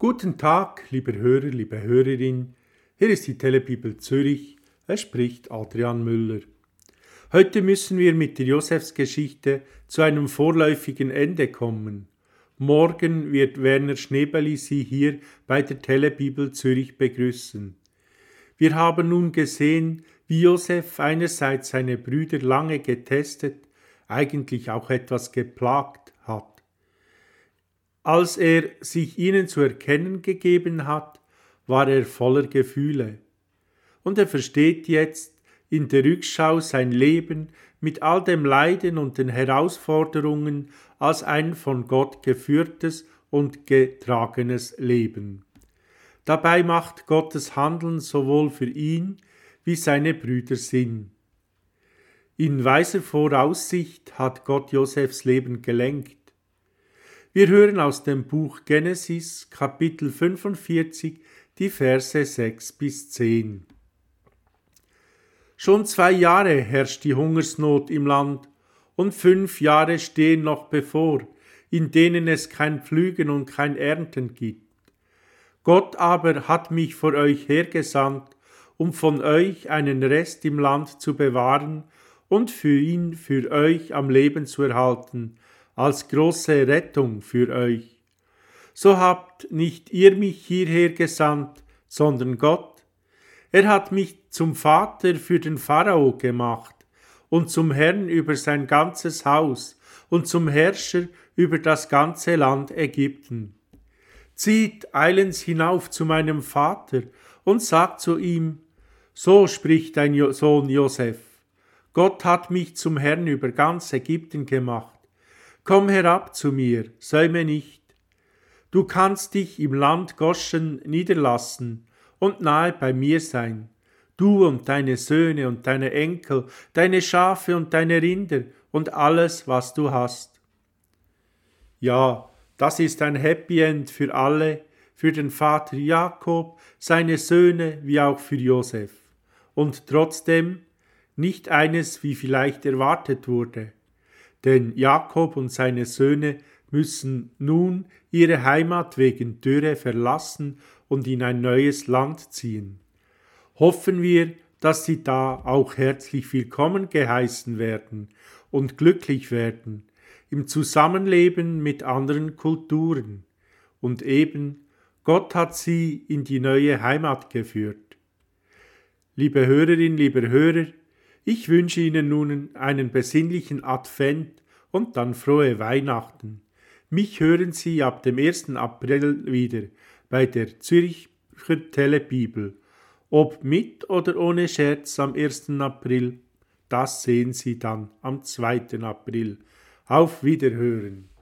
Guten Tag, lieber Hörer, liebe Hörerin. Hier ist die Telebibel Zürich. Es spricht Adrian Müller. Heute müssen wir mit der Josefsgeschichte zu einem vorläufigen Ende kommen. Morgen wird Werner Schnebeli Sie hier bei der Telebibel Zürich begrüßen. Wir haben nun gesehen, wie Josef einerseits seine Brüder lange getestet, eigentlich auch etwas geplagt hat. Als er sich ihnen zu erkennen gegeben hat, war er voller Gefühle. Und er versteht jetzt in der Rückschau sein Leben mit all dem Leiden und den Herausforderungen als ein von Gott geführtes und getragenes Leben. Dabei macht Gottes Handeln sowohl für ihn wie seine Brüder Sinn. In weiser Voraussicht hat Gott Josefs Leben gelenkt. Wir hören aus dem Buch Genesis, Kapitel 45, die Verse 6 bis 10. Schon 2 Jahre herrscht die Hungersnot im Land, und 5 Jahre stehen noch bevor, in denen es kein Pflügen und kein Ernten gibt. Gott aber hat mich vor euch hergesandt, um von euch einen Rest im Land zu bewahren und für euch am Leben zu erhalten, als große Rettung für euch. So habt nicht ihr mich hierher gesandt, sondern Gott. Er hat mich zum Vater für den Pharao gemacht und zum Herrn über sein ganzes Haus und zum Herrscher über das ganze Land Ägypten. Zieht eilends hinauf zu meinem Vater und sagt zu ihm, so spricht dein Sohn Josef, Gott hat mich zum Herrn über ganz Ägypten gemacht. Komm herab zu mir, säume nicht. Du kannst dich im Land Goschen niederlassen und nahe bei mir sein, du und deine Söhne und deine Enkel, deine Schafe und deine Rinder und alles, was du hast. Ja, das ist ein Happy End für alle, für den Vater Jakob, seine Söhne wie auch für Josef. Und trotzdem nicht eines, wie vielleicht erwartet wurde. Denn Jakob und seine Söhne müssen nun ihre Heimat wegen Dürre verlassen und in ein neues Land ziehen. Hoffen wir, dass sie da auch herzlich willkommen geheißen werden und glücklich werden im Zusammenleben mit anderen Kulturen. Und eben, Gott hat sie in die neue Heimat geführt. Liebe Hörerin, lieber Hörer, ich wünsche Ihnen nun einen besinnlichen Advent und dann frohe Weihnachten. Mich hören Sie ab dem 1. April wieder bei der Zürcher Telebibel. Ob mit oder ohne Scherz am 1. April, das sehen Sie dann am 2. April. Auf Wiederhören.